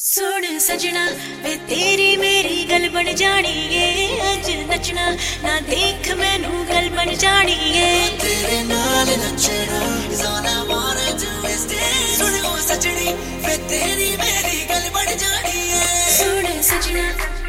सुन सजना वे तेरी मेरी गल बन जानी है। अज नचना ना देख मैनू गल बन जानी है। तेरे नाल नचना is all I wanna do is dance। सुन ओ सजनी वे तेरी मेरी गल बन जानी है। सुन सजना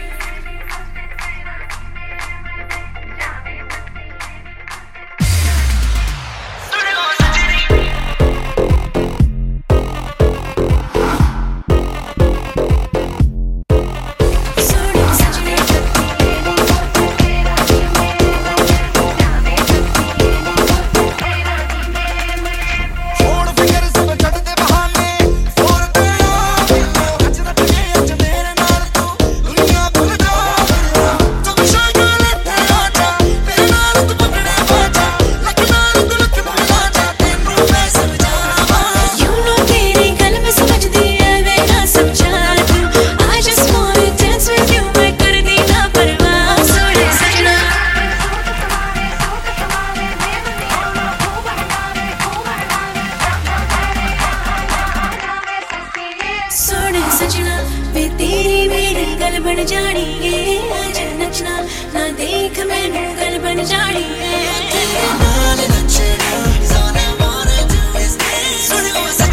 सजना वे तेरी मेरी गल बन जानी है। अज नचना ना देख मैनू गल बन जानी है। तेरे नाल नचना is all I wanna do is dance। Soon O